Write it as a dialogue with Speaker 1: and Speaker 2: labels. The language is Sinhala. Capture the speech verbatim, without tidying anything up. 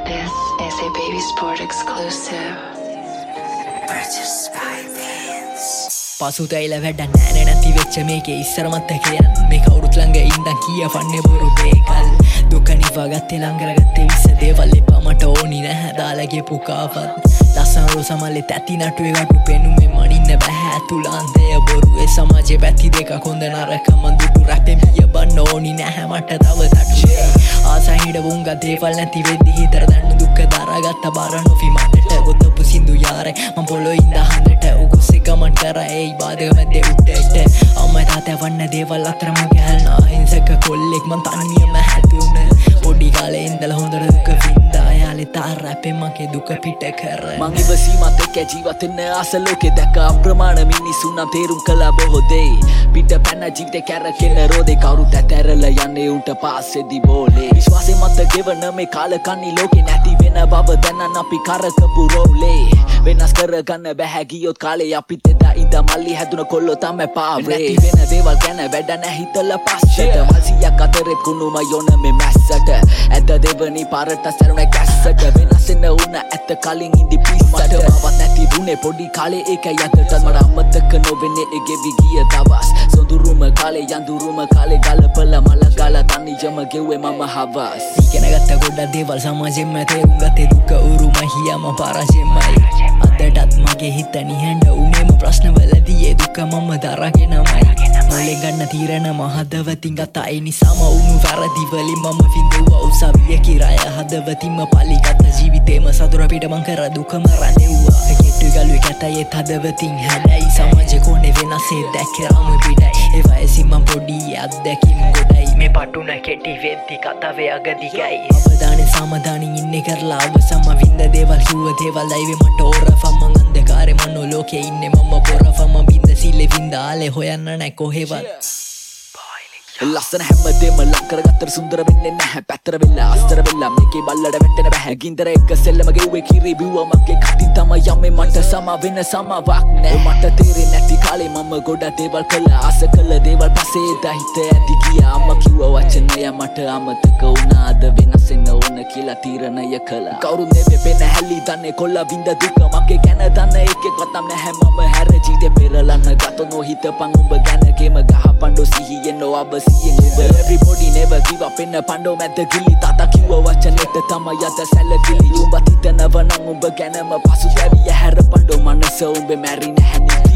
Speaker 1: This is a Baby Sport exclusive. Purchased by Vince.
Speaker 2: පසුතැයිල වැඩ නෑන නැති වෙච්ච මේකේ ඉස්සර මත්තකයන් මේ කවුරුත් ළඟ ඉඳන් කියවන්නේ බොරු බේකල් දුක නිවාගත්තේ ලංගරගත්තේ විස්ස දේවල් එපා මට ඕනි නැහැ දාලගේ පුකාපත් ලස්සන රෝස මල්ලේ තැති නටුවේ ගටු පෙනුමේ මනින්න බෑ තුලාන්තය බොරුවේ සමාජේ පැති දෙකක් හොඳ නරක මන් දුටු රැපෙන් පියබන්න ඕනි නැහැ මට තව තටුවේ ආසයි හිටවුන් ගත් දේවල් නැති වෙද්දි හිතර දැන්න දුක දරාගත්ත බාර නොෆි මටට ගොතපු සින්දු යාරේ මං පොළො ඉඳ හන්දට උගුස්සේ ගමන් කරා ඒ බාධක මැද්දේ උඩට අම්මා තාත්තා වන්න දේවල් අතර මගේ හැල්නා හිංසක කොල්ලෙක් මං තනියම හැදුන පොඩි කාලේ ඉඳලා හොඳට දුක වින්දා යාලේ තාර රැපෙන් මගේ දුක පිට කර
Speaker 3: මං ඉවසීමත් එක්ක ජීවත් වෙන්න ආස ලෝකේ දැක අප්‍රමාණ මිනිසුන් නම් තේරුම් කළා බොහෝ දේ පිට පැන ජීවිතේ කැරකෙන රෝදේ කවුරුත් ඇතැරලා යන්නේ උන්ට පාසෙදි බෝලේ විශ්වාසෙ මත ගෙවන මේ කාලකන්ණි ලෝකේ නැති වෙන බව දැනන අපි කරකපු රෝලේ වෙනස් කරගන්න බැහැ ගියොත් කාලේ අපිත් එදා ඉඳන් මල්ලි හැදුන කොල්ලෝ තමයි පාවේ නැති වෙන දේවල් ගැන වැඩ නැහැ හිතලා පස්සට මල්සියක් අතරේ කුණුම යොන මේ මැස්සට ඇද දෙවනි පාරට සැරුණ කැස්සට වෙනස් වෙන උන ඇත්ත කලින් ඉඳි පිස්සට මවත් නැති වුණේ පොඩි කාලේ ඒකයි අදටත් මට අමතක නොවෙන්නේ ඒ ගෙවි ගිය දවස් සොඳුරුම කාලේ යඳුරුම කාලේ ගලපලා මල ගාලා තනියම ගෙව්වේ මම හවස්
Speaker 2: ඉගෙන ගත්ත ගොඩක් දේවල් සමාජෙම තේරුම් ගත්තේ දුක උරුම හියම පරාජයමයි අදටත් මගේ හිත නිහඬ උනේම ප්‍රශ්නවලදී ඒ දුක මම දරගෙනමයි මොලේ ගන්න තීරණ මහදවතින් ගත ඒ නිසාම උණු වැරදි වලින් මම විඳුවා උසාවිය කිරය හදවතින්ම පලිගත ජීවිතේම සතුර පිට මං කර දුකම රැඳෙව්වා කෙට්ටු ගලුවේ කැතයේ හදවතින් හැඩයි සමාජේ කොනේ වෙනසේ දැක්කරම පිටයි ඒ වයසින් මං පොඩි අත්දැකීම් ගොඩයි මේ පටුන කෙටි වෙද්දි කතාවේ අගදිගයි අවදානේ සමාදානින් ඉන්නේ කරලා අවසම විඳ දේවල් කිව්ව දේවල් අයිවේ මට ඕරෆම් මං අන්ධකාරේ මනෝ ලෝකේ ඉන්නේ මම පොරෆම් බින්ද සිල්ලේ විඳ ආලේ හොයන්න නැ කොහෙවත්
Speaker 3: ලස්සන හැමදේම ලක් කරගත්තට සුන්දර වෙන්නේ නැහැ පැත්තර වෙලා අස්තර වෙලා මේකේ බල්ලඩ වැටෙන බෑ ගින්දර එක සෙල්ලම ගෙව්වේ කිරි බිව්වා මගේ කටින් තමයි යන්නේ මට සම වෙන සමාවක් නෑ මට තේරෙන්නේ නැති කාලේ මම ගොඩක් දේවල් කළා ආස කළ දේවල් පස්සේ එදා හිත ඇදි ගියා අම්මා කිව්ව වචනය මට අමතක වුණා අද වෙනස් වෙන්න ඕන කියලා තීරණය කළා කවුරුත් නෙවෙයි පෙන හැලි දන්නේ කොල්ලා විඳ දුක මගේ ගැන දන්න එකෙක්වත් නැහැ මම හැර ජීවිතේ පෙරලන්න ගතනෝ හිතපන් උඹ ගැන ගේම ගහපන්ඩෝ සිහියෙන් නොඅබ Everybody never give up in a pando මැද ගිලි තාතා කිව්ව වචනෙට තමයි අද සැලකිලි උඹ හිතනව නම් උඹ ගැනම පසුතැවිය හැර පන්ඩෝ මනස උඹ මැරි නැහැ